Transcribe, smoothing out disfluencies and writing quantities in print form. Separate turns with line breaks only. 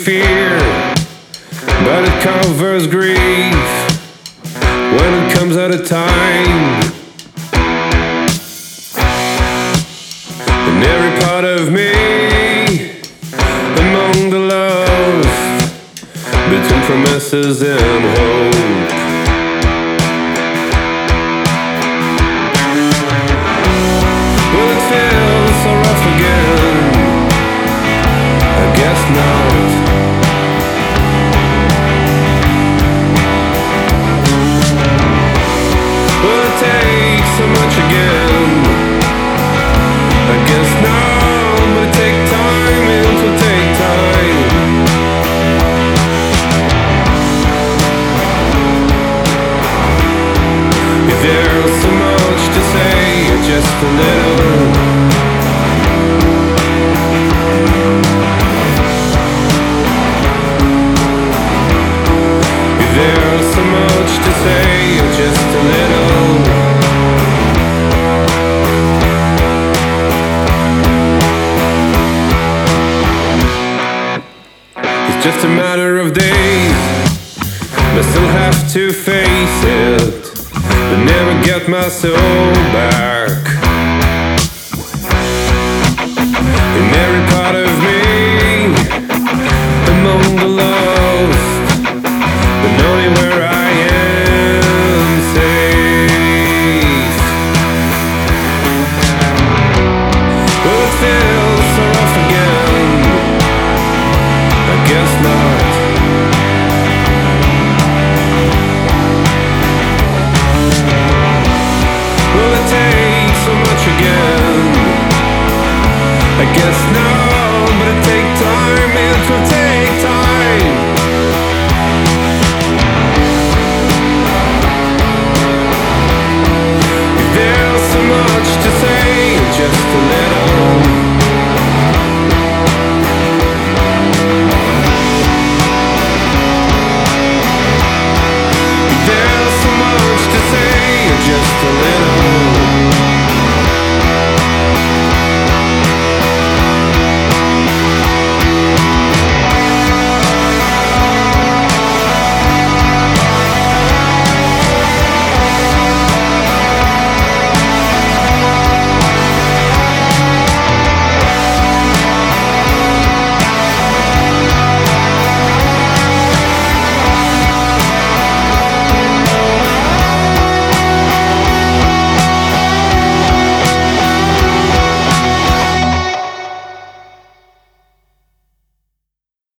fear, but it covers grief when it comes at a time. In every part of me, among the lost, between promises and hope. Will it feel so rough again? I guess not. Will it take so much again? I guess not, but it take time, it will take time. If there's so much to say, or just a little. If there's so much to say, or just a little. It's just a matter of days, but still have to face it. But never get my soul back. In every part of me, among the